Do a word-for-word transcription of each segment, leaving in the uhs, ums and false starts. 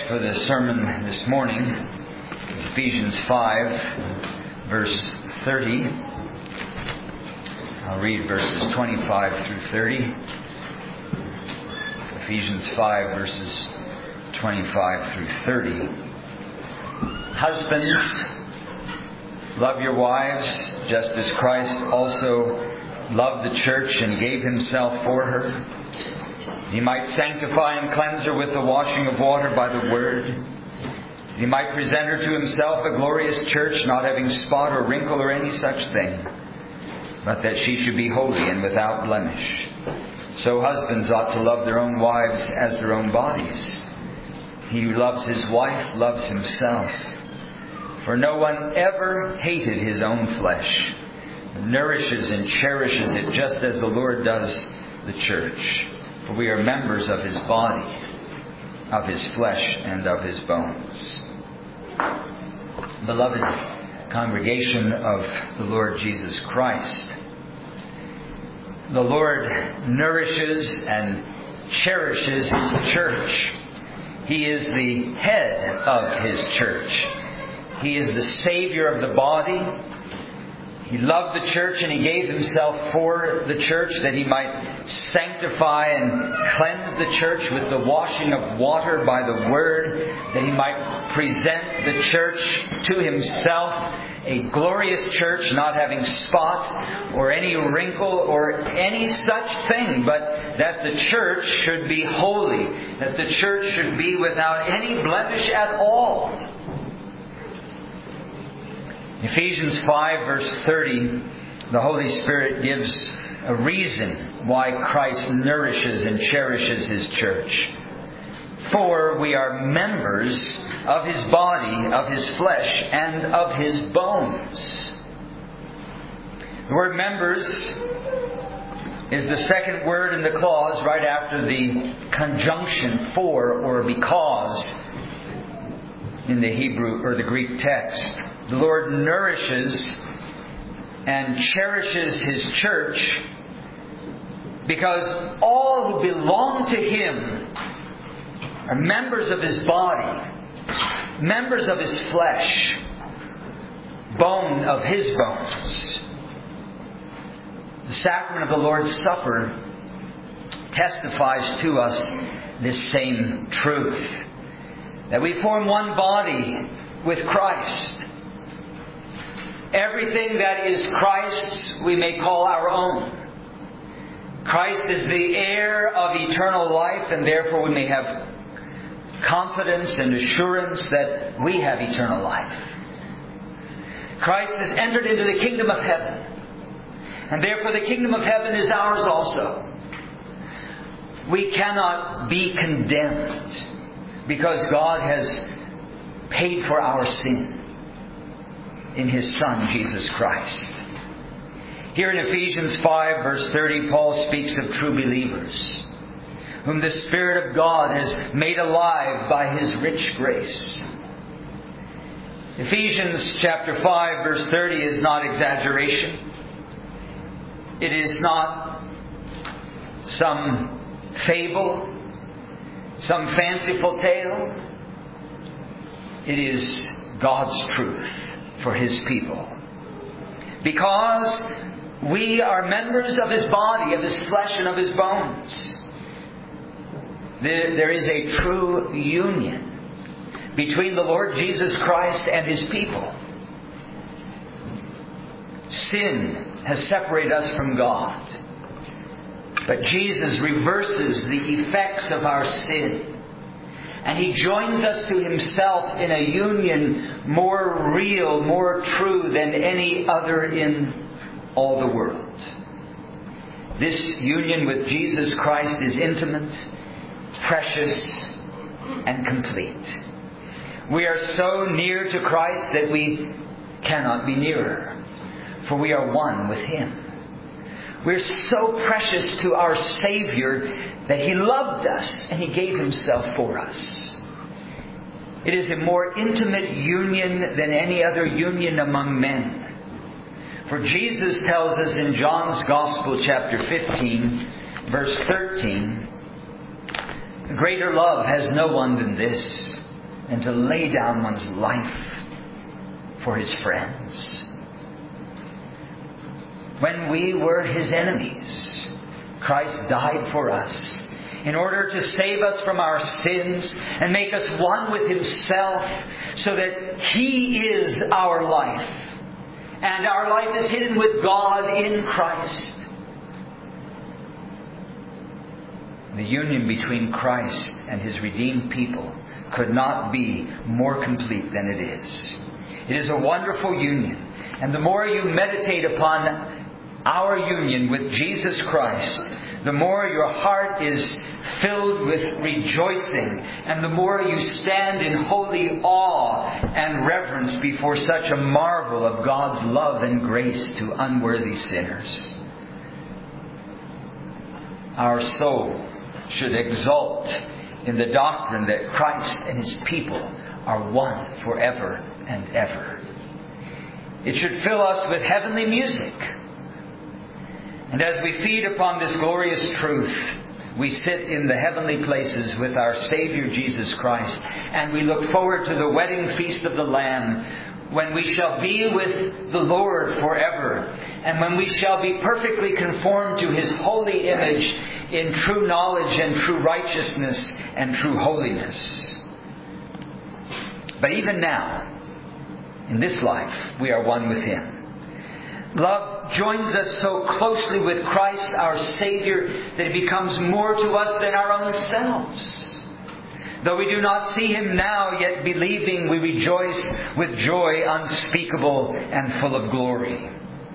for the sermon this morning is Ephesians five, verse thirty. I'll read verses twenty-five through thirty. Ephesians five, verses twenty-five through thirty. Husbands, love your wives, just as Christ also loved the church and gave himself for her. He might sanctify and cleanse her with the washing of water by the word. He might present her to himself a glorious church, not having spot or wrinkle or any such thing, but that she should be holy and without blemish. So husbands ought to love their own wives as their own bodies. He who loves his wife loves himself. For no one ever hated his own flesh, but nourishes and cherishes it just as the Lord does the church. For we are members of his body, of his flesh, and of his bones. Beloved congregation of the Lord Jesus Christ, the Lord nourishes and cherishes his church. He is the head of his church. He is the Savior of the body. He loved the church and He gave Himself for the church that He might sanctify and cleanse the church with the washing of water by the Word, that He might present the church to Himself, a glorious church not having spot or any wrinkle or any such thing, but that the church should be holy, that the church should be without any blemish at all. Ephesians five, verse thirty, the Holy Spirit gives a reason why Christ nourishes and cherishes His church. For we are members of His body, of His flesh, and of His bones. The word members is the second word in the clause right after the conjunction for or because in the Hebrew or the Greek text. The Lord nourishes and cherishes His church because all who belong to Him are members of His body, members of His flesh, bone of His bones. The sacrament of the Lord's Supper testifies to us this same truth, that we form one body with Christ. Everything that is Christ's we may call our own. Christ is the heir of eternal life, and therefore we may have confidence and assurance that we have eternal life. Christ has entered into the kingdom of heaven, and therefore the kingdom of heaven is ours also. We cannot be condemned because God has paid for our sin in His Son, Jesus Christ. Here in Ephesians five, verse thirty, Paul speaks of true believers, whom the Spirit of God has made alive by His rich grace. Ephesians chapter five, verse thirty is not exaggeration. It is not some fable, some fanciful tale. It is God's truth for His people. Because we are members of His body, of His flesh, and of His bones. There, there is a true union between the Lord Jesus Christ and His people. Sin has separated us from God, but Jesus reverses the effects of our sin. And He joins us to Himself in a union more real, more true than any other in all the world. This union with Jesus Christ is intimate, precious, and complete. We are so near to Christ that we cannot be nearer, for we are one with Him. We're so precious to our Savior that He loved us and He gave Himself for us. It is a more intimate union than any other union among men. For Jesus tells us in John's Gospel, chapter fifteen, verse thirteen, greater love has no one than this, and to lay down one's life for his friends. When we were his enemies, Christ died for us in order to save us from our sins and make us one with himself, so that he is our life. And our life is hidden with God in Christ. The union between Christ and his redeemed people could not be more complete than it is. It is a wonderful union. And the more you meditate upon our union with Jesus Christ, the more your heart is filled with rejoicing, and the more you stand in holy awe and reverence before such a marvel of God's love and grace to unworthy sinners. Our soul should exult in the doctrine that Christ and his people are one forever and ever. It should fill us with heavenly music. And as we feed upon this glorious truth, we sit in the heavenly places with our Savior Jesus Christ, and we look forward to the wedding feast of the Lamb, when we shall be with the Lord forever, and when we shall be perfectly conformed to his holy image in true knowledge and true righteousness and true holiness. But even now, in this life, we are one with him. Love joins us so closely with Christ our Savior that it becomes more to us than our own selves. Though we do not see him now, yet believing we rejoice with joy unspeakable and full of glory.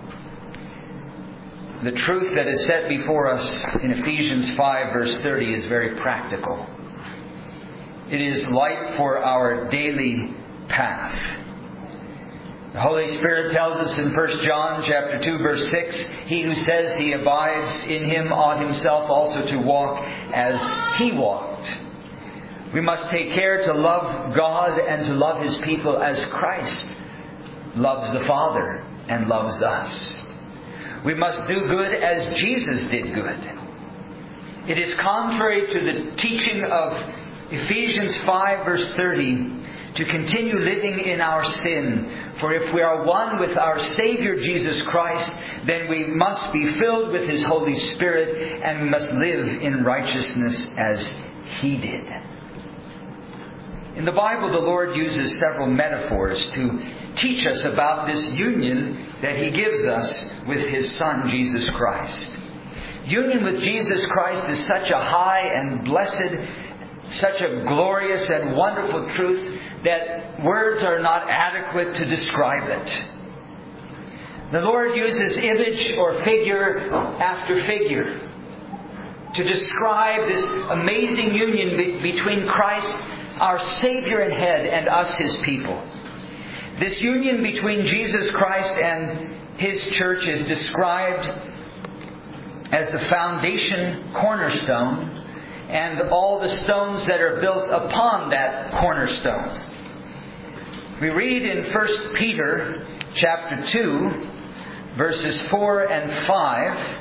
The truth that is set before us in Ephesians five verse thirty is very practical. It is light for our daily path. The Holy Spirit tells us in First John chapter two verse six, he who says he abides in him ought himself also to walk as he walked. We must take care to love God and to love his people as Christ loves the Father and loves us. We must do good as Jesus did good. It is contrary to the teaching of Ephesians five verse thirty to continue living in our sin. For if we are one with our Savior Jesus Christ, then we must be filled with his Holy Spirit, and we must live in righteousness as he did. In the Bible, the Lord uses several metaphors to teach us about this union that he gives us with his Son, Jesus Christ. Union with Jesus Christ is such a high and blessed, such a glorious and wonderful truth that words are not adequate to describe it. The Lord uses image or figure after figure to describe this amazing union be- between Christ, our Savior and Head, and us, his people. This union between Jesus Christ and his church is described as the foundation cornerstone and all the stones that are built upon that cornerstone. We read in First Peter chapter two, verses four and five,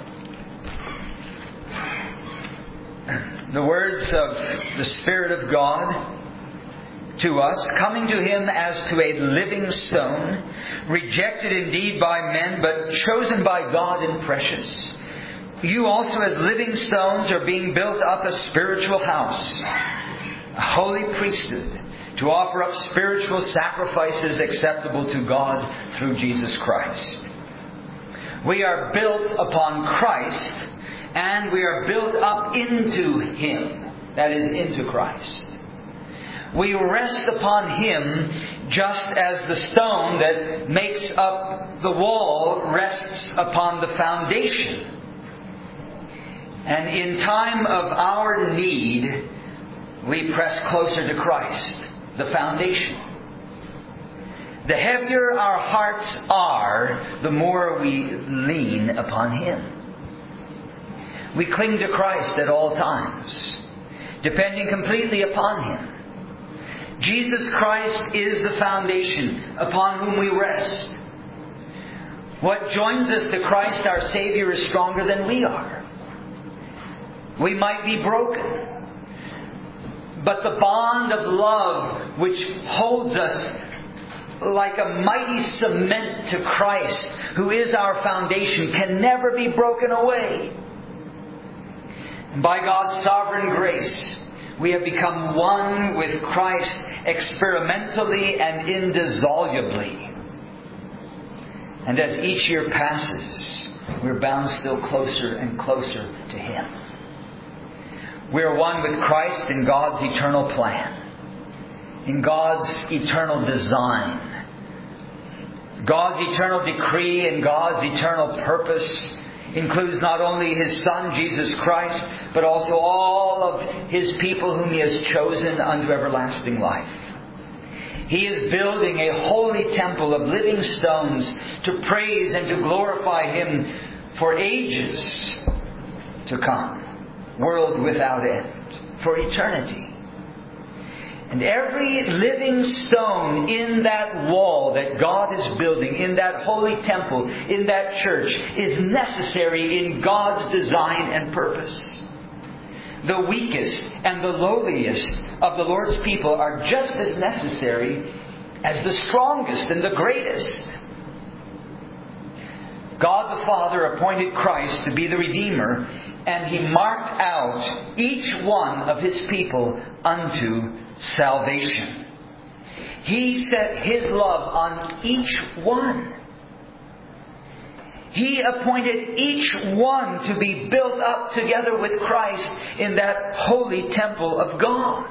the words of the Spirit of God to us, coming to him as to a living stone, rejected indeed by men, but chosen by God and precious. You also as living stones are being built up a spiritual house, a holy priesthood, to offer up spiritual sacrifices acceptable to God through Jesus Christ. We are built upon Christ, and we are built up into him, that is, into Christ. We rest upon him just as the stone that makes up the wall rests upon the foundation. And in time of our need, we press closer to Christ, the foundation. The heavier our hearts are, the more we lean upon him. We cling to Christ at all times, depending completely upon him. Jesus Christ is the foundation upon whom we rest. What joins us to Christ our Savior is stronger than we are. We might be broken, but the bond of love which holds us like a mighty cement to Christ, who is our foundation, can never be broken away. And by God's sovereign grace, we have become one with Christ experimentally and indissolubly. And as each year passes, we're bound still closer and closer to Him. We're one with Christ in God's eternal plan, in God's eternal design, God's eternal decree and God's eternal purpose includes not only His Son, Jesus Christ, but also all of His people whom He has chosen unto everlasting life. He is building a holy temple of living stones to praise and to glorify Him for ages to come. World without end. For eternity. And every living stone in that wall that God is building, in that holy temple, in that church, is necessary in God's design and purpose. The weakest and the lowliest of the Lord's people are just as necessary as the strongest and the greatest. God the Father appointed Christ to be the Redeemer, and He marked out each one of His people unto salvation. He set His love on each one. He appointed each one to be built up together with Christ in that holy temple of God.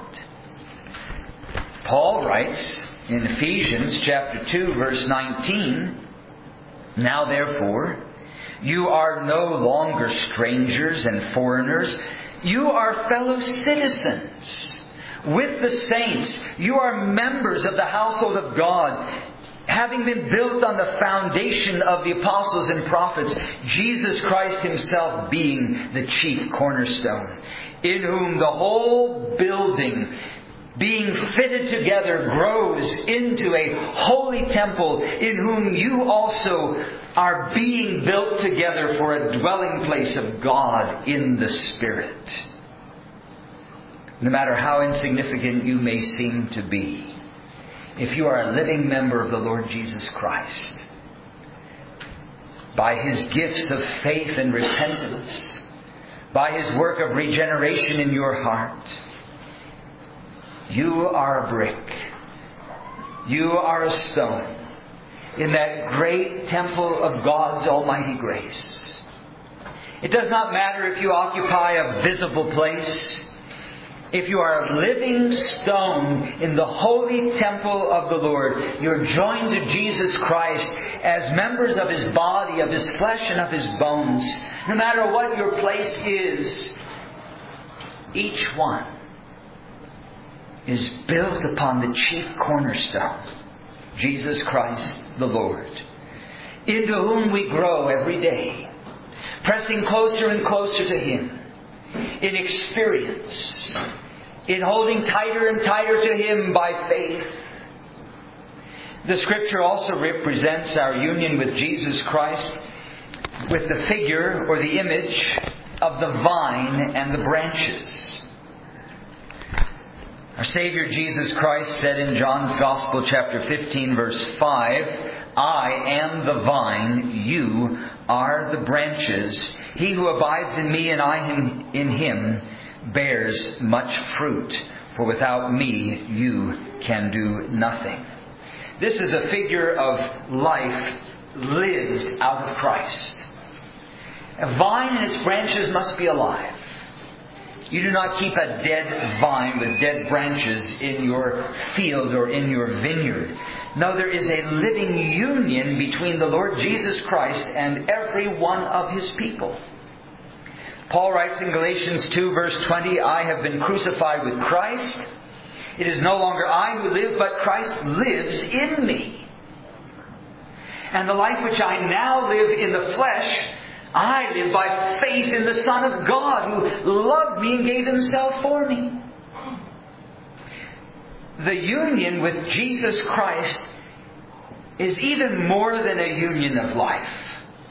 Paul writes in Ephesians chapter two, verse nineteen, "Now therefore, you are no longer strangers and foreigners. You are fellow citizens with the saints. You are members of the household of God, having been built on the foundation of the apostles and prophets, Jesus Christ Himself being the chief cornerstone, in whom the whole building, being fitted together, grows into a holy temple, in whom you also are being built together for a dwelling place of God in the Spirit." No matter how insignificant you may seem to be, if you are a living member of the Lord Jesus Christ, by His gifts of faith and repentance, by His work of regeneration in your heart, you are a brick. You are a stone in that great temple of God's almighty grace. It does not matter if you occupy a visible place. If you are a living stone in the holy temple of the Lord, you're joined to Jesus Christ as members of His body, of His flesh and of His bones. No matter what your place is, each one is built upon the chief cornerstone, Jesus Christ the Lord, into whom we grow every day, pressing closer and closer to Him in experience, in holding tighter and tighter to Him by faith. The Scripture also represents our union with Jesus Christ with the figure or the image of the vine and the branches. Our Savior Jesus Christ said in John's Gospel chapter fifteen verse five, "I am the vine, you are the branches. He who abides in me and I in Him bears much fruit, for without me you can do nothing." This is a figure of life lived out of Christ. A vine and its branches must be alive. You do not keep a dead vine with dead branches in your field or in your vineyard. No, there is a living union between the Lord Jesus Christ and every one of His people. Paul writes in Galatians two verse twenty, "I have been crucified with Christ. It is no longer I who live, but Christ lives in me. And the life which I now live in the flesh, I live by faith in the Son of God, who loved me and gave Himself for me." The union with Jesus Christ is even more than a union of life.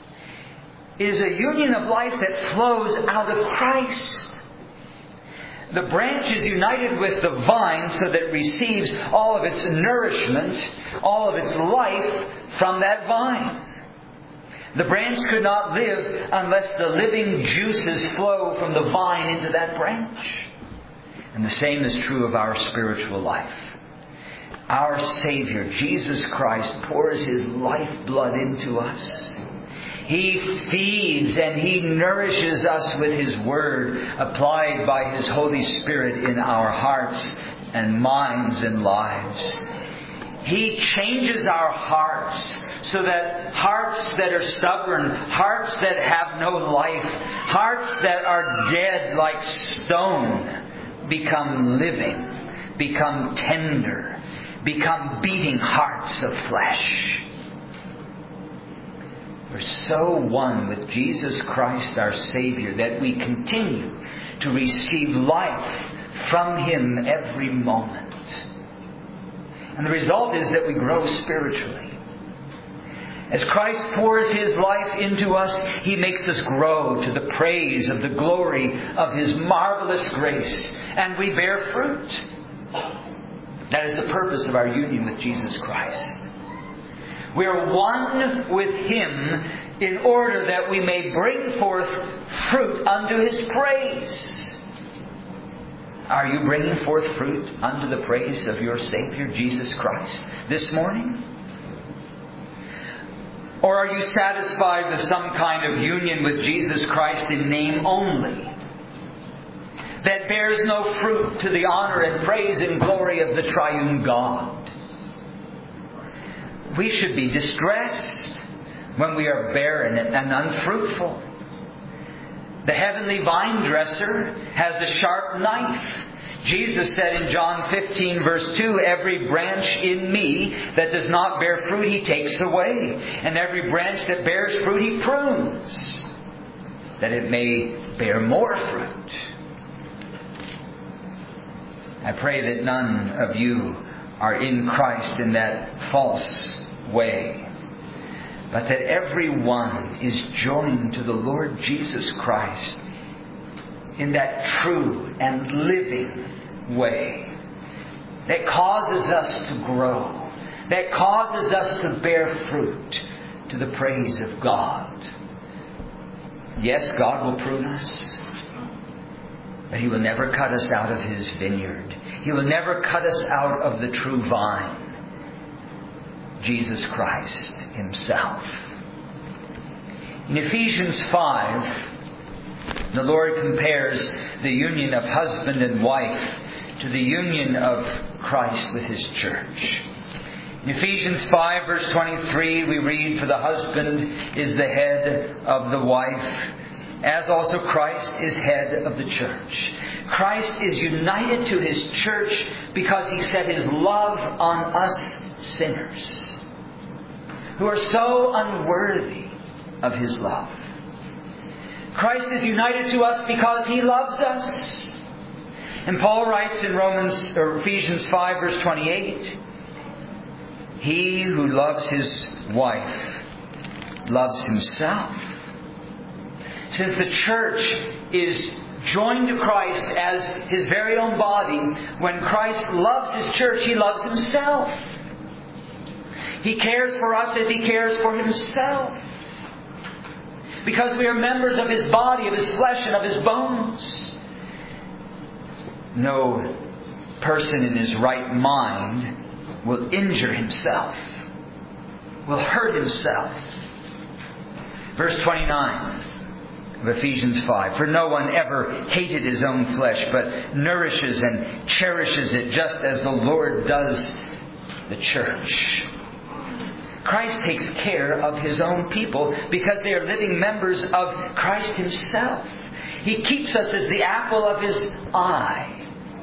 It is a union of life that flows out of Christ. The branch is united with the vine so that it receives all of its nourishment, all of its life from that vine. The branch could not live unless the living juices flow from the vine into that branch. And the same is true of our spiritual life. Our Savior, Jesus Christ, pours His lifeblood into us. He feeds and He nourishes us with His Word, applied by His Holy Spirit in our hearts and minds and lives. He changes our hearts so that hearts that are stubborn, hearts that have no life, hearts that are dead like stone, become living, become tender, become beating hearts of flesh. We're so one with Jesus Christ our Savior that we continue to receive life from Him every moment. And the result is that we grow spiritually. As Christ pours His life into us, He makes us grow to the praise of the glory of His marvelous grace. And we bear fruit. That is the purpose of our union with Jesus Christ. We are one with Him in order that we may bring forth fruit unto His praise. Are you bringing forth fruit unto the praise of your Savior, Jesus Christ, this morning? Or are you satisfied with some kind of union with Jesus Christ in name only, that bears no fruit to the honor and praise and glory of the triune God? We should be distressed when we are barren and unfruitful. The heavenly vine dresser has a sharp knife. Jesus said in John fifteen verse two, "Every branch in me that does not bear fruit He takes away. And every branch that bears fruit He prunes, that it may bear more fruit." I pray that none of you are in Christ in that false way, but that everyone is joined to the Lord Jesus Christ in that true and living way that causes us to grow, that causes us to bear fruit to the praise of God. Yes, God will prune us, but He will never cut us out of His vineyard. He will never cut us out of the true vine, Jesus Christ Himself. In Ephesians five, the Lord compares the union of husband and wife to the union of Christ with His church. In Ephesians five verse twenty-three we read, "For the husband is the head of the wife, as also Christ is head of the church." Christ is united to His church because He set His love on us sinners, who are so unworthy of His love. Christ is united to us because He loves us. And Paul writes in Romans or Ephesians five verse twenty-eight, "He who loves his wife loves himself." Since the church is joined to Christ as His very own body, when Christ loves His church, He loves Himself. He cares for us as He cares for Himself. Because we are members of His body, of His flesh, and of His bones. No person in his right mind will injure himself, will hurt himself. Verse twenty-nine of Ephesians five, "For no one ever hated his own flesh, but nourishes and cherishes it, just as the Lord does the church." Christ takes care of His own people because they are living members of Christ Himself. He keeps us as the apple of His eye.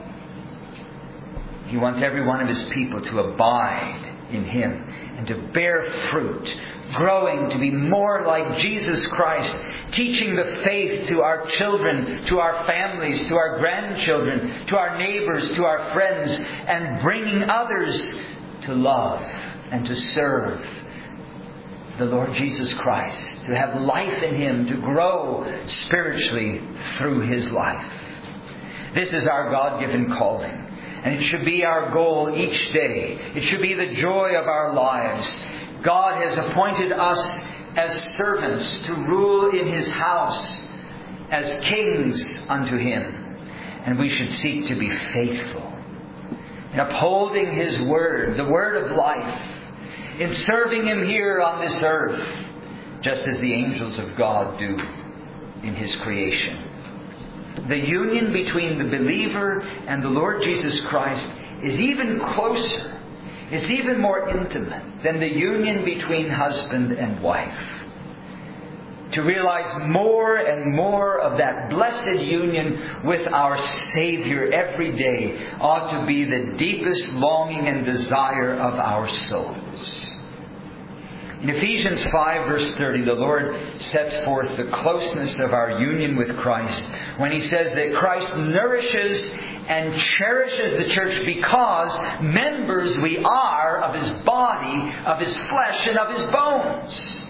He wants every one of His people to abide in Him and to bear fruit, growing to be more like Jesus Christ, teaching the faith to our children, to our families, to our grandchildren, to our neighbors, to our friends, and bringing others to love and to serve the Lord Jesus Christ, to have life in Him, to grow spiritually through His life. This is our God-given calling. And it should be our goal each day. It should be the joy of our lives. God has appointed us as servants to rule in His house, as kings unto Him. And we should seek to be faithful in upholding His Word, the Word of life, in serving Him here on this earth, just as the angels of God do in His creation. The union between the believer and the Lord Jesus Christ is even closer. It's even more intimate than the union between husband and wife. To realize more and more of that blessed union with our Savior every day ought to be the deepest longing and desire of our souls. In Ephesians five verse thirty, the Lord sets forth the closeness of our union with Christ when He says that Christ nourishes and cherishes the church because members we are of His body, of His flesh, and of His bones.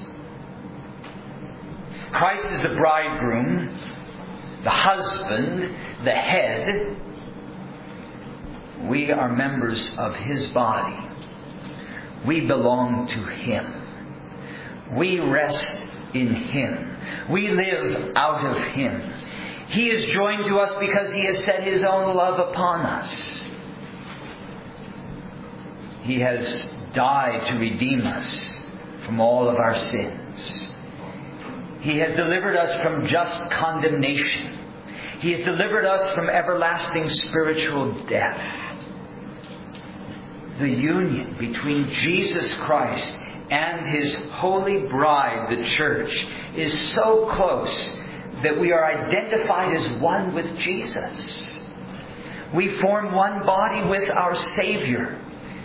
Christ is the bridegroom, the husband, the head. We are members of His body. We belong to Him. We rest in Him. We live out of Him. He is joined to us because He has set His own love upon us. He has died to redeem us from all of our sins. He has delivered us from just condemnation. He has delivered us from everlasting spiritual death. The union between Jesus Christ and His holy bride, the church, is so close that we are identified as one with Jesus. We form one body with our Savior.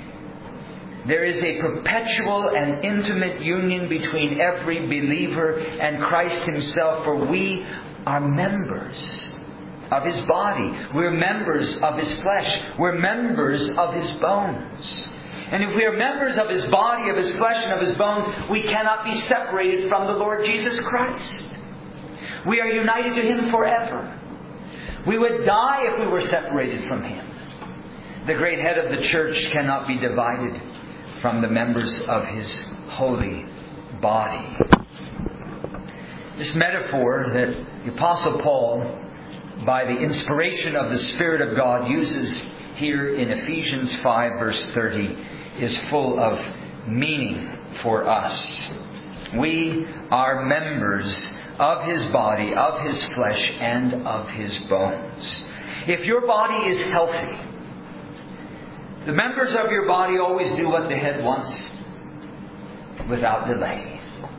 There is a perpetual and intimate union between every believer and Christ Himself, for we are members of His body. We're members of His flesh. We're members of His bones. And if we are members of His body, of His flesh, and of His bones, we cannot be separated from the Lord Jesus Christ. We are united to Him forever. We would die if we were separated from Him. The great head of the church cannot be divided from the members of His holy body. This metaphor that the Apostle Paul, by the inspiration of the Spirit of God, uses here in Ephesians five verse thirty is full of meaning for us. We are members of His body, of His flesh, and of His bones. If your body is healthy, the members of your body always do what the head wants without delay.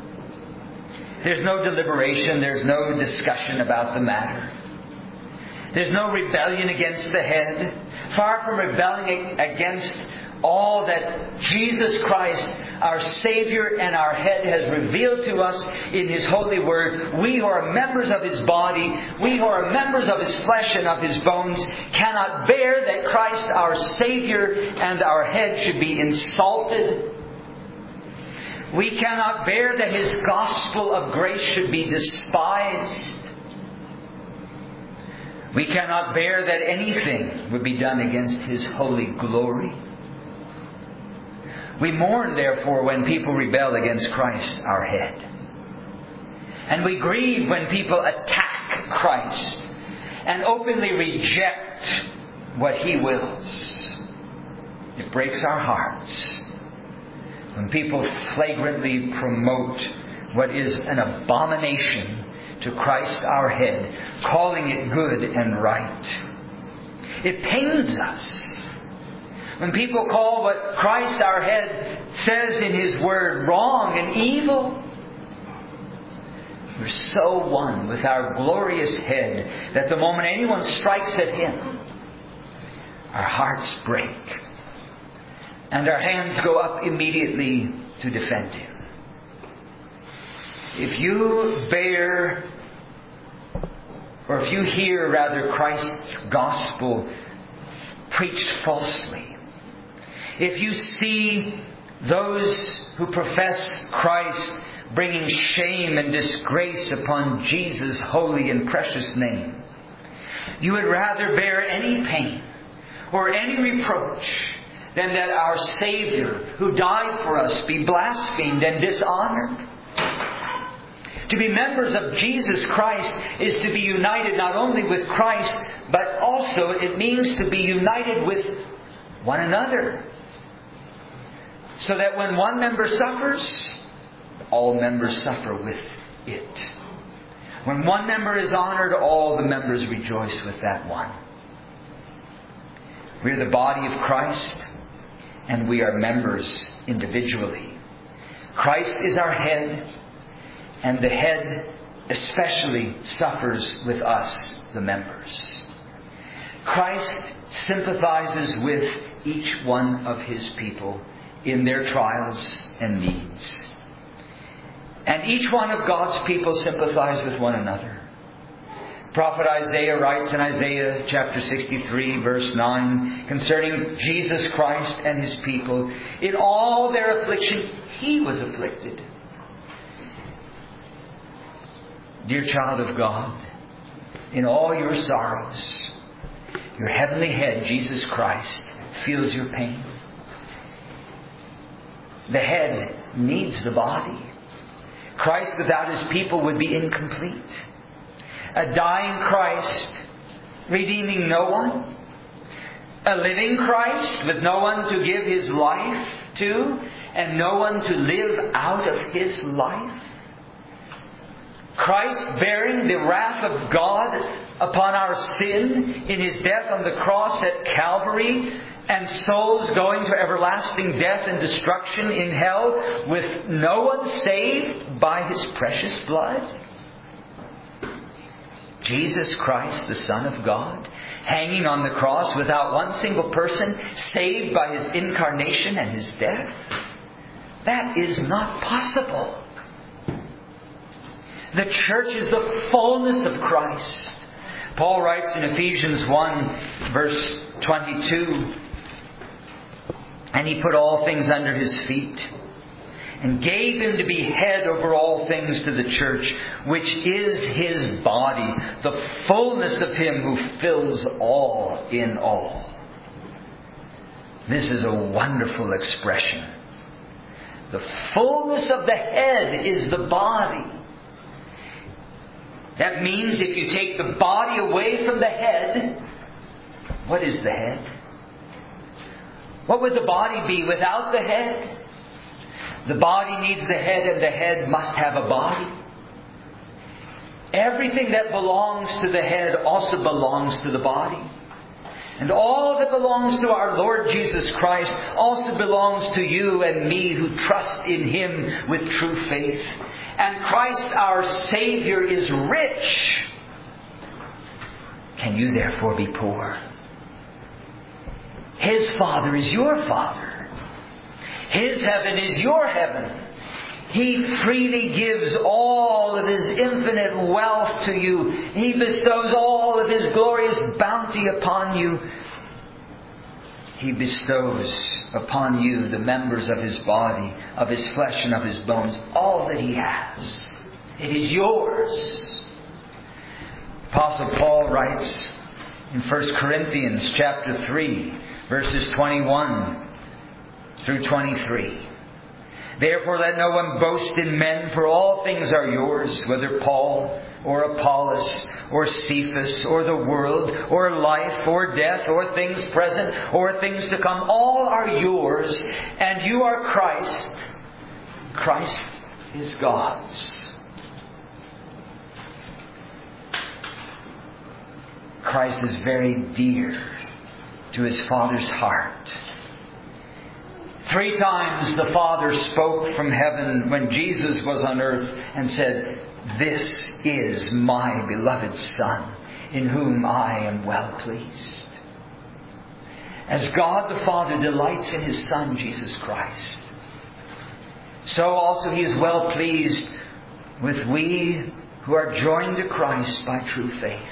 There's no deliberation. There's no discussion about the matter. There's no rebellion against the head. Far from rebelling against all that Jesus Christ, our Savior and our head, has revealed to us in His holy Word, we who are members of His body, we who are members of His flesh and of His bones, cannot bear that Christ, our Savior and our head, should be insulted. We cannot bear that His gospel of grace should be despised. We cannot bear that anything would be done against His holy glory. We mourn, therefore, when people rebel against Christ, our head. And we grieve when people attack Christ and openly reject what He wills. It breaks our hearts when people flagrantly promote what is an abomination to Christ our head, calling it good and right. It pains us when people call what Christ our head says in His Word wrong and evil. We're so one with our glorious head that the moment anyone strikes at Him, our hearts break and our hands go up immediately to defend Him. If you bear, or if you hear rather Christ's gospel preached falsely, if you see those who profess Christ bringing shame and disgrace upon Jesus' holy and precious name, You would rather bear any pain or any reproach than that our Savior, who died for us, be blasphemed and dishonored. To be members of Jesus Christ is to be united not only with Christ, but also it means to be united with one another. So that when one member suffers, all members suffer with it. When one member is honored, all the members rejoice with that one. We are the body of Christ, and we are members individually. Christ is our head, and the head especially suffers with us, the members. Christ sympathizes with each one of His people in their trials and needs. And each one of God's people sympathize with one another. Prophet Isaiah writes in Isaiah chapter sixty-three, verse nine, concerning Jesus Christ and His people, in all their affliction, He was afflicted. Dear child of God, in all your sorrows, your heavenly head, Jesus Christ, feels your pain. The head needs the body. Christ without His people would be incomplete. A dying Christ, redeeming no one. A living Christ with no one to give His life to, and no one to live out of His life. Christ bearing the wrath of God upon our sin in His death on the cross at Calvary, and souls going to everlasting death and destruction in hell with no one saved by His precious blood. Jesus Christ, the Son of God, hanging on the cross without one single person saved by His incarnation and His death. That is not possible. The church is the fullness of Christ. Paul writes in Ephesians one, verse twenty-two, and He put all things under His feet, and gave Him to be head over all things to the church, which is His body, the fullness of Him who fills all in all. This is a wonderful expression. The fullness of the head is the body. That means if you take the body away from the head, what is the head? What would the body be without the head? The body needs the head, and the head must have a body. Everything that belongs to the head also belongs to the body. And all that belongs to our Lord Jesus Christ also belongs to you and me who trust in Him with true faith. And Christ our Savior is rich. Can you therefore be poor? His Father is your Father. His heaven is your heaven. He freely gives all of His infinite wealth to you. He bestows all of His glorious bounty upon you. He bestows upon you, the members of His body, of His flesh and of His bones, all that He has. It is yours. Apostle Paul writes in First Corinthians chapter three, verses twenty-one through twenty-three. Therefore let no one boast in men, for all things are yours, whether Paul or Apollos or Cephas or the world or life or death or things present or things to come. All are yours, and you are Christ. Christ is God's. Christ is very dear to His Father's heart. Three times the Father spoke from heaven when Jesus was on earth and said, "This is my beloved Son, in whom I am well pleased." As God the Father delights in His Son, Jesus Christ, so also He is well pleased with we who are joined to Christ by true faith.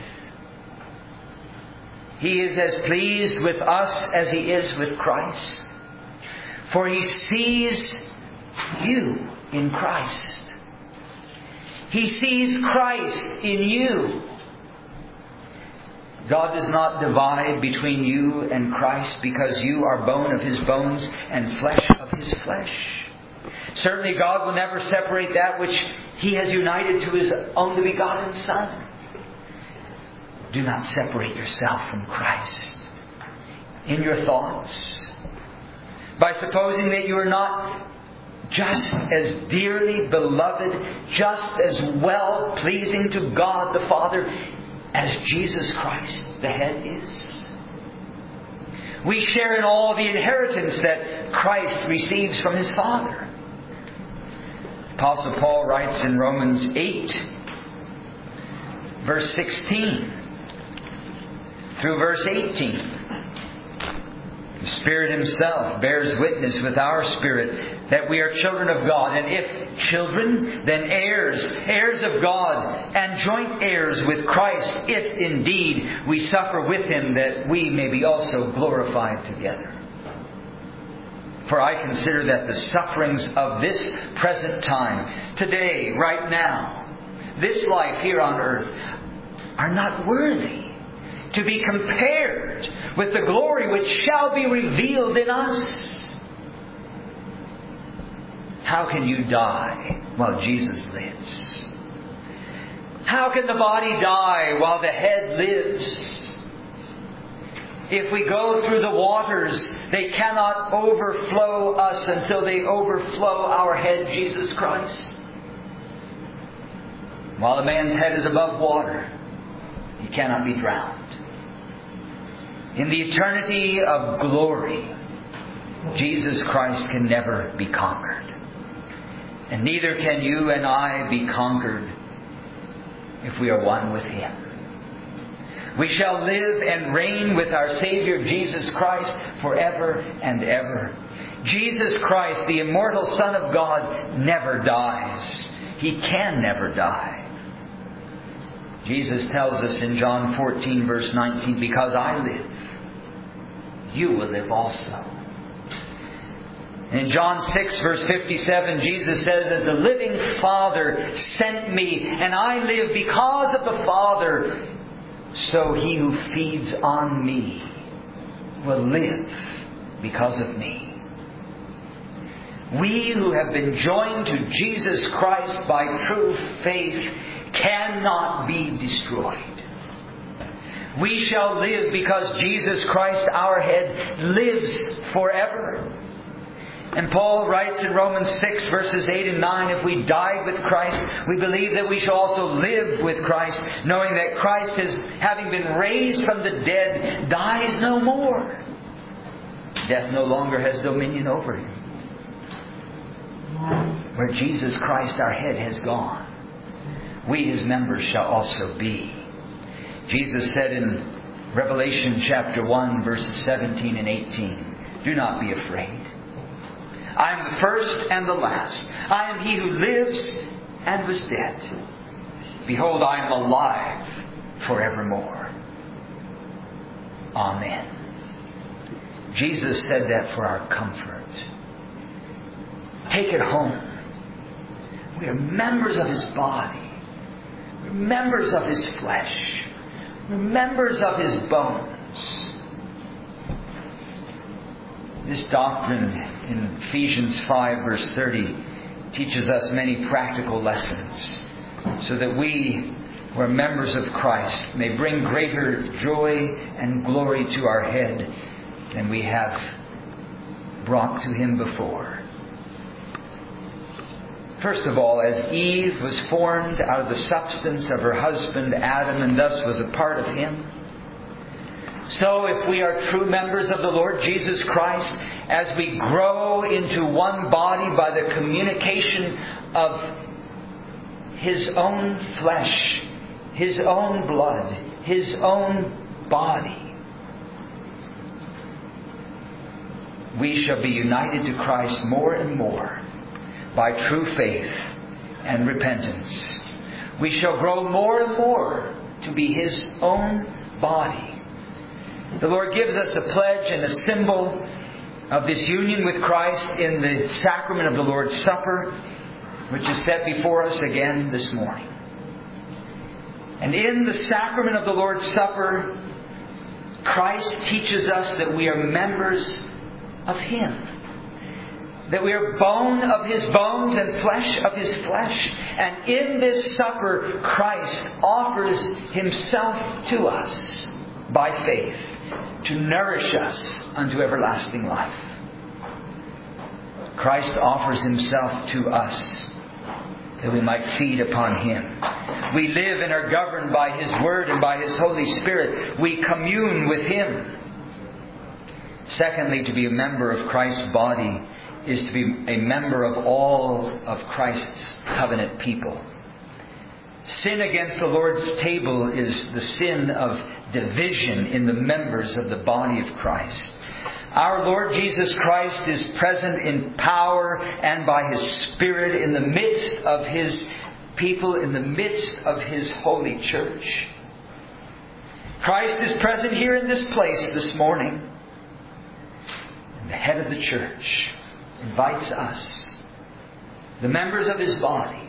He is as pleased with us as He is with Christ. For He sees you in Christ. He sees Christ in you. God does not divide between you and Christ, because you are bone of His bones and flesh of His flesh. Certainly God will never separate that which He has united to His only begotten Son. Do not separate yourself from Christ in your thoughts by supposing that you are not just as dearly beloved, just as well pleasing to God the Father as Jesus Christ, the head, is. We share in all the inheritance that Christ receives from His Father. Apostle Paul writes in Romans eight, verse sixteen through verse eighteen. The Spirit Himself bears witness with our spirit that we are children of God. And if children, then heirs, heirs of God, and joint heirs with Christ, if indeed we suffer with Him, that we may be also glorified together. For I consider that the sufferings of this present time, today, right now, this life here on earth, are not worthy to be compared with the glory which shall be revealed in us. How can you die while Jesus lives? How can the body die while the head lives? If we go through the waters, they cannot overflow us until they overflow our head, Jesus Christ. While a man's head is above water, he cannot be drowned. In the eternity of glory, Jesus Christ can never be conquered. And neither can you and I be conquered if we are one with Him. We shall live and reign with our Savior Jesus Christ forever and ever. Jesus Christ, the immortal Son of God, never dies. He can never die. Jesus tells us in John fourteen, verse nineteen, because I live, you will live also. In John six, verse fifty-seven, Jesus says, as the living Father sent me, and I live because of the Father, so he who feeds on me will live because of me. We who have been joined to Jesus Christ by true faith cannot be destroyed. We shall live because Jesus Christ, our head, lives forever. And Paul writes in Romans six, verses eight and nine, if we died with Christ, we believe that we shall also live with Christ, knowing that Christ, is, having been raised from the dead, dies no more. Death no longer has dominion over Him. Where Jesus Christ, our head, has gone, we His members shall also be. Jesus said in Revelation chapter one, verses seventeen and eighteen, do not be afraid. I am the first and the last. I am He who lives and was dead. Behold, I am alive forevermore. Amen. Jesus said that for our comfort. Take it home. We are members of His body. We're members of His flesh. We're members of His bones. This doctrine in Ephesians five, verse thirty, teaches us many practical lessons so that we, who are members of Christ, may bring greater joy and glory to our head than we have brought to Him before. First of all, as Eve was formed out of the substance of her husband Adam and thus was a part of him, so if we are true members of the Lord Jesus Christ, as we grow into one body by the communication of His own flesh, His own blood, His own body, we shall be united to Christ more and more by true faith and repentance. We shall grow more and more to be His own body. The Lord gives us a pledge and a symbol of this union with Christ in the sacrament of the Lord's Supper, which is set before us again this morning. And in the sacrament of the Lord's Supper, Christ teaches us that we are members of Him. That we are bone of His bones and flesh of His flesh. And in this supper, Christ offers Himself to us by faith to nourish us unto everlasting life. Christ offers Himself to us that we might feed upon Him. We live and are governed by His Word and by His Holy Spirit. We commune with Him. Secondly, to be a member of Christ's body is to be a member of all of Christ's covenant people. Sin against the Lord's table is the sin of division in the members of the body of Christ. Our Lord Jesus Christ is present in power and by His Spirit in the midst of His people, in the midst of His holy church. Christ is present here in this place this morning. And the head of the church invites us, the members of His body,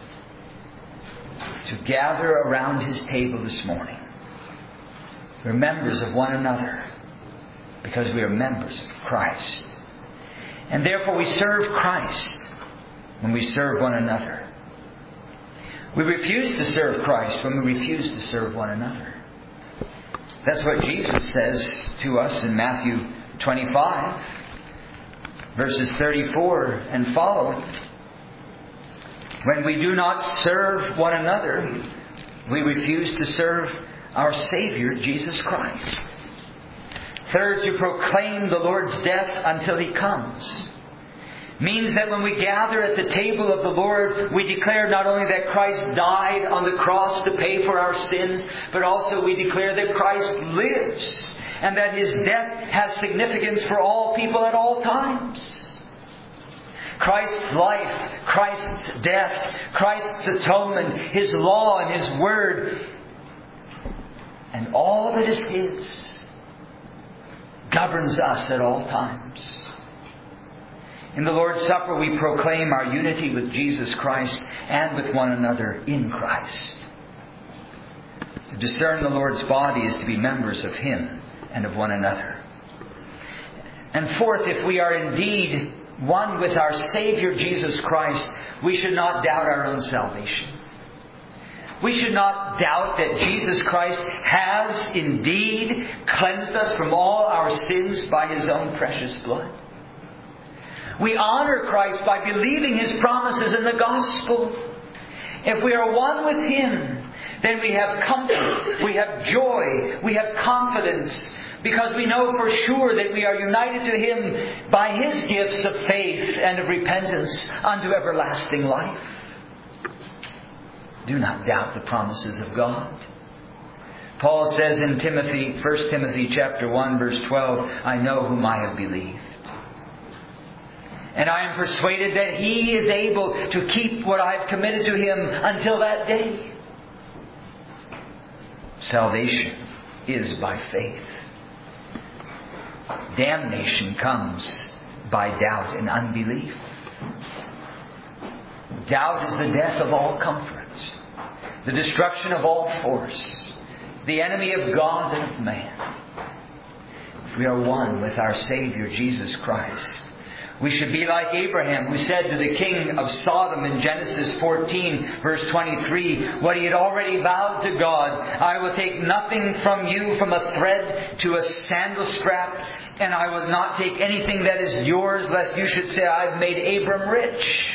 to gather around His table this morning. We're members of one another because we are members of Christ. And therefore we serve Christ when we serve one another. We refuse to serve Christ when we refuse to serve one another. That's what Jesus says to us in Matthew twenty-five, verses thirty-four and following. When we do not serve one another, we refuse to serve our Savior, Jesus Christ. Third, to proclaim the Lord's death until He comes. Means that when we gather at the table of the Lord, we declare not only that Christ died on the cross to pay for our sins, but also we declare that Christ lives and that His death has significance for all people at all times. Christ's life, Christ's death, Christ's atonement, His law and His word, and all that is His, governs us at all times. In the Lord's Supper we proclaim our unity with Jesus Christ and with one another in Christ. To discern the Lord's body is to be members of Him and of one another. And fourth, if we are indeed one with our Savior Jesus Christ, we should not doubt our own salvation. We should not doubt that Jesus Christ has indeed cleansed us from all our sins by His own precious blood. We honor Christ by believing His promises in the gospel. If we are one with Him, then we have comfort, we have joy, we have confidence, because we know for sure that we are united to Him by His gifts of faith and of repentance unto everlasting life. Do not doubt the promises of God. Paul says in Timothy, First Timothy chapter one, verse twelve, I know whom I have believed. And I am persuaded that He is able to keep what I have committed to Him until that day. Salvation is by faith. Damnation comes by doubt and unbelief. Doubt is the death of all comfort, the destruction of all force, the enemy of God and of man. If we are one with our Savior Jesus Christ, we should be like Abraham, who said to the king of Sodom in Genesis fourteen, verse twenty-three, what he had already vowed to God, I will take nothing from you from a thread to a sandal strap, and I will not take anything that is yours, lest you should say, I've made Abram rich.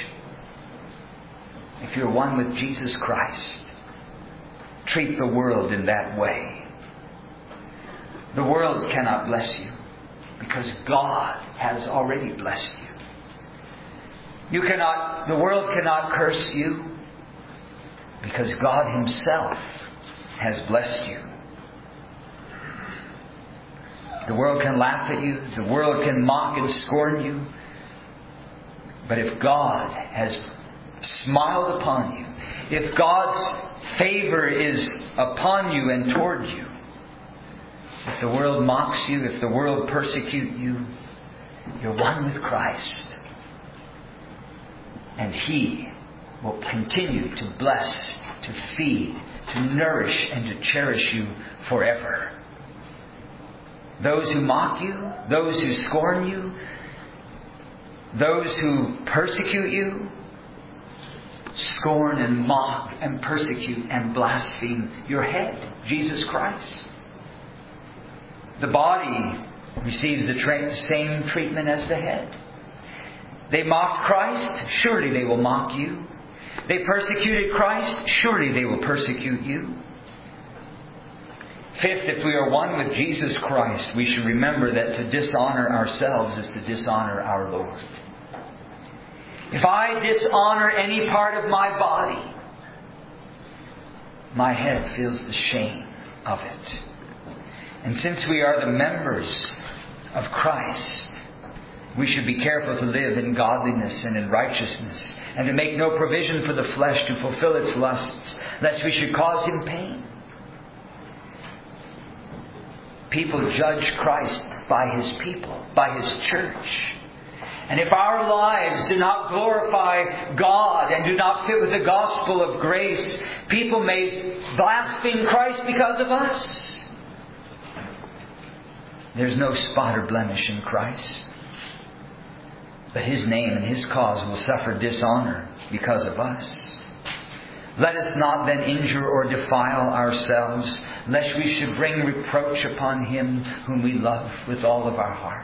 If you're one with Jesus Christ, treat the world in that way. The world cannot bless you, because God has already blessed you. You cannot, the world cannot curse you, because God Himself has blessed you. The world can laugh at you, the world can mock and scorn you, but if God has smiled upon you, if God's favor is upon you and toward you, if the world mocks you, if the world persecute you, you're one with Christ. And He will continue to bless, to feed, to nourish, and to cherish you forever. those who mock you, those who scorn you, those who persecute you, scorn and mock and persecute and blaspheme your head, Jesus Christ. The body receives the tra- same treatment as the head. They mocked Christ, surely they will mock you. They persecuted Christ, surely they will persecute you. Fifth, if we are one with Jesus Christ, we should remember that to dishonor ourselves is to dishonor our Lord. If I dishonor any part of my body, my head feels the shame of it. And since we are the members of Christ, we should be careful to live in godliness and in righteousness, and to make no provision for the flesh to fulfill its lusts, lest we should cause Him pain. People judge Christ by His people, by His church. And if our lives do not glorify God and do not fit with the gospel of grace, people may blaspheme Christ because of us. There's no spot or blemish in Christ. But His name and His cause will suffer dishonor because of us. Let us not then injure or defile ourselves, lest we should bring reproach upon Him whom we love with all of our heart.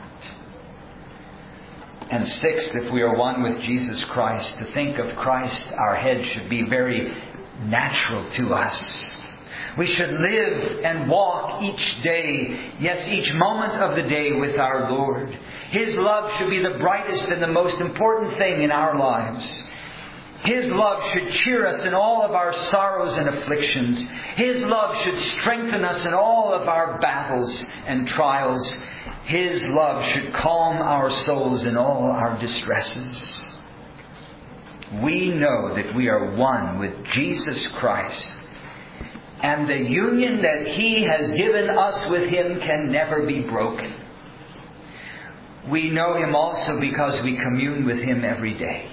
And sixth, if we are one with Jesus Christ, to think of Christ, our head, should be very natural to us. We should live and walk each day, yes, each moment of the day with our Lord. His love should be the brightest and the most important thing in our lives. His love should cheer us in all of our sorrows and afflictions. His love should strengthen us in all of our battles and trials. His love should calm our souls in all our distresses. We know that we are one with Jesus Christ, and the union that He has given us with Him can never be broken. We know Him also because we commune with Him every day.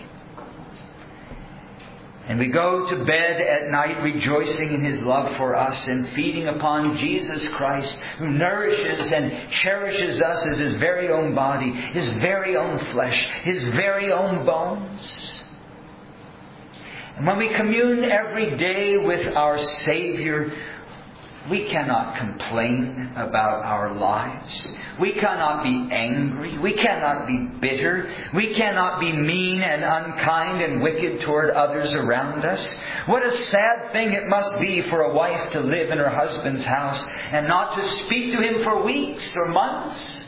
And we go to bed at night rejoicing in His love for us and feeding upon Jesus Christ, who nourishes and cherishes us as His very own body, His very own flesh, His very own bones. And when we commune every day with our Savior, we cannot complain about our lives. We cannot be angry. We cannot be bitter. We cannot be mean and unkind and wicked toward others around us. What a sad thing it must be for a wife to live in her husband's house and not to speak to him for weeks or months.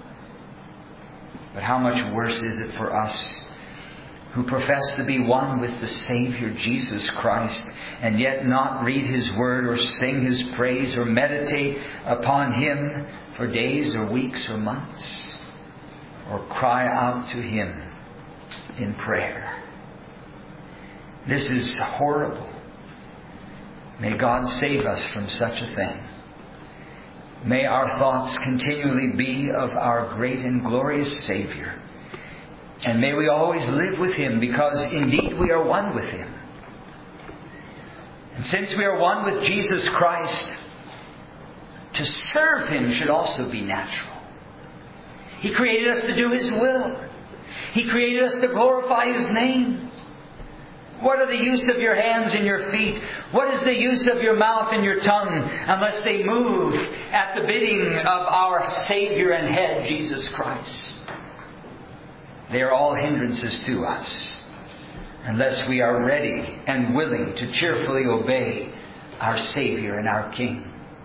But how much worse is it for us who profess to be one with the Savior Jesus Christ, and yet not read His Word or sing His praise or meditate upon Him for days or weeks or months, or cry out to Him in prayer. This is horrible. May God save us from such a thing. May our thoughts continually be of our great and glorious Savior. And may we always live with Him, because indeed we are one with Him. And since we are one with Jesus Christ, to serve Him should also be natural. He created us to do His will. He created us to glorify His name. What are the use of your hands and your feet? What is the use of your mouth and your tongue unless they move at the bidding of our Savior and Head, Jesus Christ? They are all hindrances to us, unless we are ready and willing to cheerfully obey our Savior and our King.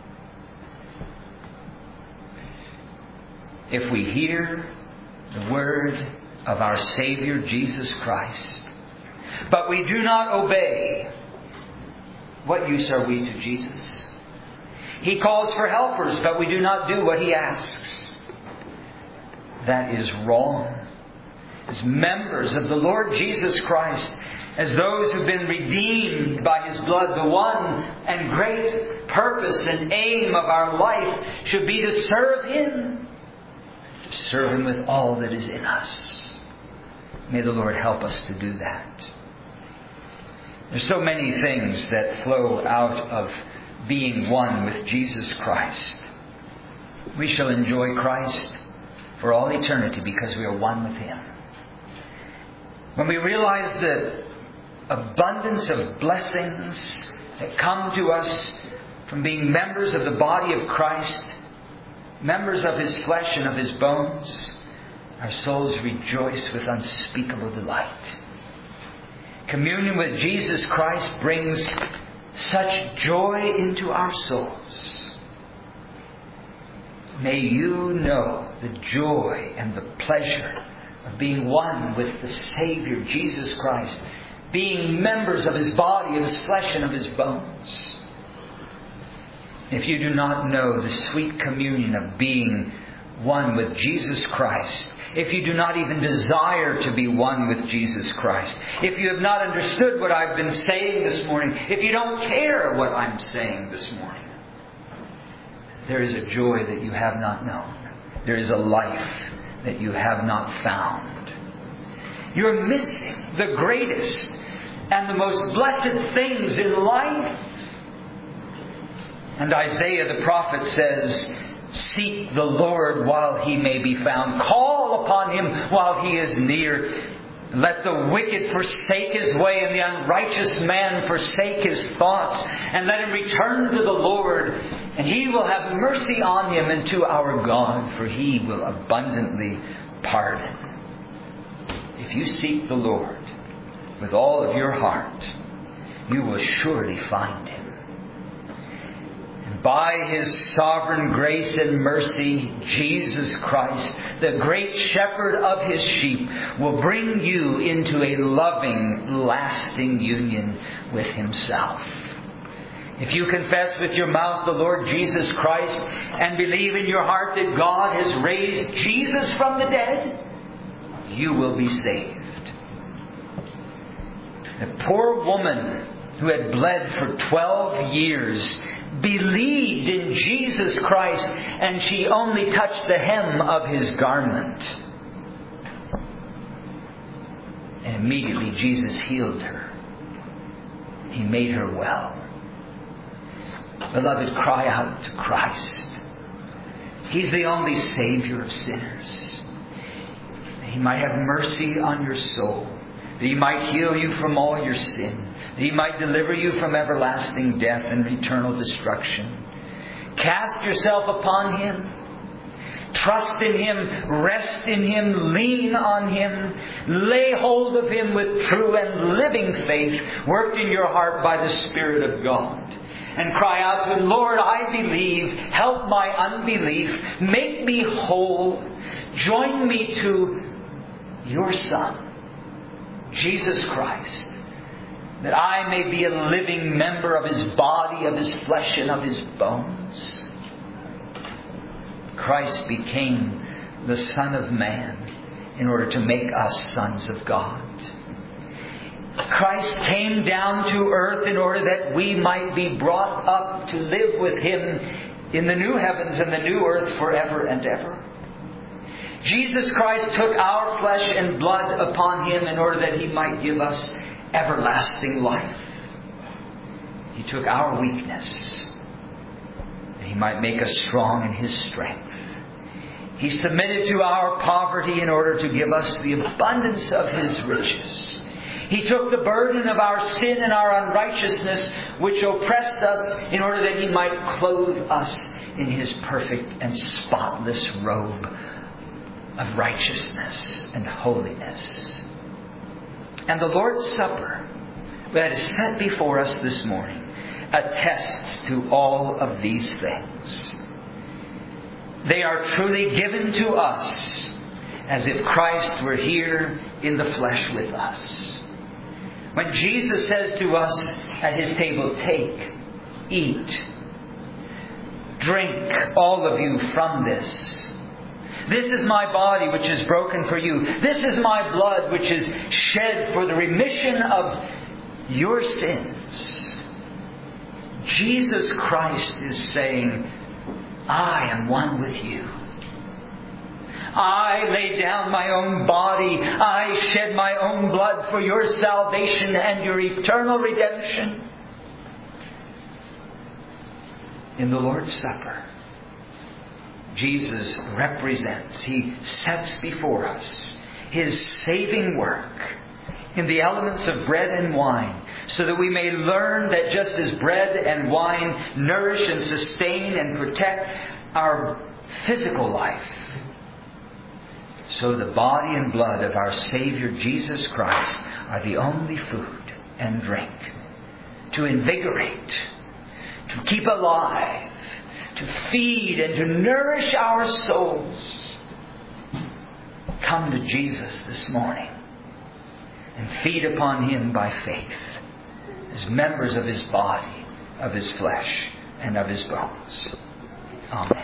If we hear the word of our Savior Jesus Christ, but we do not obey, what use are we to Jesus? He calls for helpers, but we do not do what He asks. That is wrong. As members of the Lord Jesus Christ, as those who've been redeemed by His blood, the one and great purpose and aim of our life should be to serve Him. To serve Him with all that is in us. May the Lord help us to do that. There's so many things that flow out of being one with Jesus Christ. we shall enjoy Christ for all eternity because we are one with Him. When we realize the abundance of blessings that come to us from being members of the body of Christ, members of His flesh and of His bones, our souls rejoice with unspeakable delight. Communion with Jesus Christ brings such joy into our souls. May you know the joy and the pleasure of being one with the Savior, Jesus Christ, being members of His body, of His flesh, and of His bones. If you do not know the sweet communion of being one with Jesus Christ, if you do not even desire to be one with Jesus Christ, if you have not understood what I've been saying this morning, if you don't care what I'm saying this morning, there is a joy that you have not known. There is a life that you have not found. You're missing the greatest and the most blessed things in life. And Isaiah the prophet says, "Seek the Lord while He may be found. Call upon Him while He is near. Let the wicked forsake his way and the unrighteous man forsake his thoughts. And let him return to the Lord, and He will have mercy on him, and to our God, for He will abundantly pardon." If you seek the Lord with all of your heart, you will surely find Him. By His sovereign grace and mercy, Jesus Christ, the great shepherd of His sheep, will bring you into a loving, lasting union with Himself. If you confess with your mouth the Lord Jesus Christ and believe in your heart that God has raised Jesus from the dead, you will be saved. The poor woman who had bled for twelve years believed in Jesus Christ, and she only touched the hem of His garment. And immediately Jesus healed her. He made her well. Beloved, cry out to Christ. He's the only Savior of sinners. He might have mercy on your soul. That He might heal you from all your sin. That He might deliver you from everlasting death and eternal destruction. Cast yourself upon Him. Trust in Him. Rest in Him. Lean on Him. Lay hold of Him with true and living faith worked in your heart by the Spirit of God. And cry out to Him, "Lord, I believe. Help my unbelief. Make me whole. Join me to Your Son, Jesus Christ, that I may be a living member of His body, of His flesh, and of His bones." Christ became the Son of Man in order to make us sons of God. Christ came down to earth in order that we might be brought up to live with Him in the new heavens and the new earth forever and ever. Jesus Christ took our flesh and blood upon Him in order that He might give us everlasting life. He took our weakness that He might make us strong in His strength. He submitted to our poverty in order to give us the abundance of His riches. He took the burden of our sin and our unrighteousness which oppressed us in order that He might clothe us in His perfect and spotless robe of righteousness and holiness. And the Lord's Supper that is set before us this morning attests to all of these things. They are truly given to us as if Christ were here in the flesh with us. When Jesus says to us at His table, "Take, eat, drink, all of you, from this. This is my body which is broken for you. This is my blood which is shed for the remission of your sins." Jesus Christ is saying, "I am one with you. I laid down my own body. I shed my own blood for your salvation and your eternal redemption." In the Lord's Supper, Jesus represents. He sets before us His saving work in the elements of bread and wine, so that we may learn that just as bread and wine nourish and sustain and protect our physical life, so the body and blood of our Savior Jesus Christ are the only food and drink to invigorate, to keep alive, to feed and to nourish our souls. Come to Jesus this morning and feed upon Him by faith as members of His body, of His flesh, and of His bones. Amen.